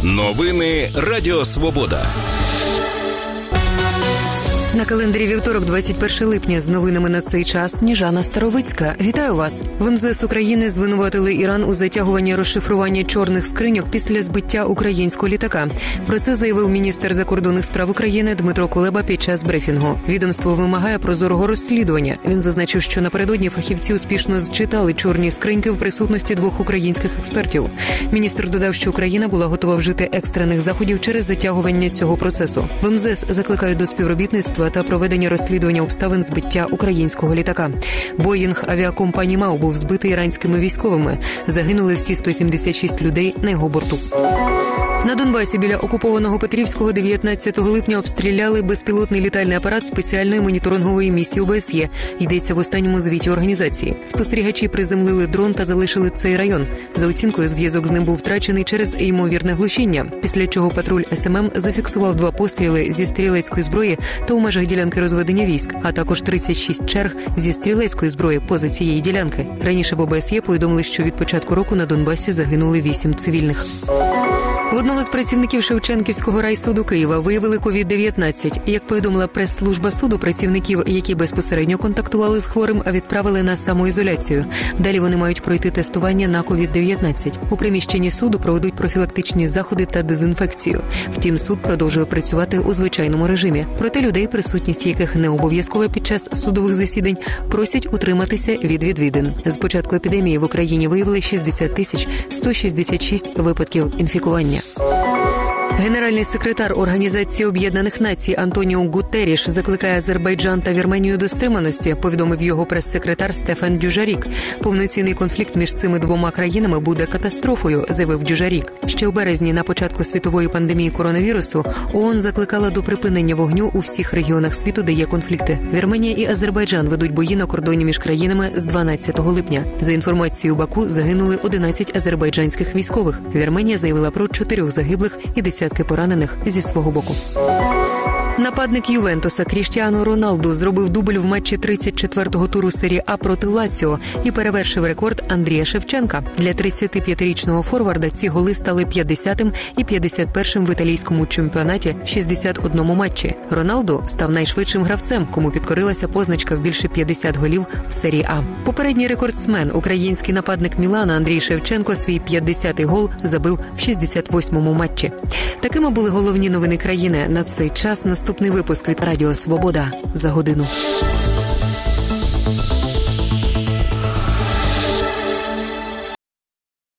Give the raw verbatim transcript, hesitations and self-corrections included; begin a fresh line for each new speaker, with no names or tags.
Новини Радіо Свобода.
На календарі вівторок, двадцять перше липня, з новинами на цей час Сніжана Старовицька. Вітаю вас! В ем зе ес України звинуватили Іран у затягуванні розшифрування чорних скриньок після збиття українського літака. Про це заявив міністр закордонних справ України Дмитро Кулеба під час брифінгу. Відомство вимагає прозорого розслідування. Він зазначив, що напередодні фахівці успішно зчитали чорні скриньки в присутності двох українських експертів. Міністр додав, що Україна була готова вжити екстрених заходів через затягування цього процесу. В ем зе ес закликають до співробітництва та проведення розслідування обставин збиття українського літака. Боїнг авіакомпанії МАУ був збитий іранськими військовими. Загинули всі сто сімдесят шість людей на його борту. На Донбасі біля окупованого Петрівського дев'ятнадцятого липня обстріляли безпілотний літальний апарат спеціальної моніторингової місії о бе ес є. Йдеться в останньому звіті організації. Спостерігачі приземлили дрон та залишили цей район. За оцінкою, зв'язок з ним був втрачений через ймовірне глушіння, після чого патруль ес ем ем зафіксував два постріли зі стрілецької зброї та у межах ділянки розведення військ, а також тридцять шість черг зі стрілецької зброї поза цієї ділянки. Раніше в о бе ес є повідомили, що від початку року на Донбасі загинули вісім цивільних. В одного з працівників Шевченківського райсуду Києва виявили ковід дев'ятнадцять. Як повідомила прес-служба суду, працівників, які безпосередньо контактували з хворим, відправили на самоізоляцію. Далі вони мають пройти тестування на ковід дев'ятнадцять. У приміщенні суду проведуть профілактичні заходи та дезінфекцію. Втім, суд продовжує працювати у звичайному режимі. Проте людей, присутність яких не обов'язкова під час судових засідань, просять утриматися від відвідин. З початку епідемії в Україні виявили шістдесят тисяч сто шістдесят шість випадків інфікування. Генеральний секретар Організації Об'єднаних Націй Антоніо Гутерріш закликає Азербайджан та Вірменію до стриманості, повідомив його прес-секретар Стефан Дюжарік. Повноцінний конфлікт між цими двома країнами буде катастрофою, заявив Дюжарік. Ще у березні, на початку світової пандемії коронавірусу, ООН закликала до припинення вогню у всіх регіонах світу, де є конфлікти. Вірменія і Азербайджан ведуть бої на кордоні між країнами з дванадцятого липня. За інформацією Баку, загинули одинадцять азербайджанських військових. Вірменія заявила про чотирьох загиблих і десятки поранених зі свого боку. Нападник Ювентуса Кріштіану Роналду зробив дубль в матчі тридцять четвертого туру серії А проти Лаціо і перевершив рекорд Андрія Шевченка. Для тридцятип'ятирічного форварда ці голи стали п'ятдесятим і п'ятдесят першим в італійському чемпіонаті в шістдесят одному матчі. Роналду став найшвидшим гравцем, кому підкорилася позначка в більше п'ятдесят голів в серії А. Попередній рекордсмен, український нападник Мілана Андрій Шевченко, свій п'ятдесятий гол забив в шістдесят восьмому матчі. Такими були головні новини країни. На цей час наступний випуск від Радіо Свобода за годину.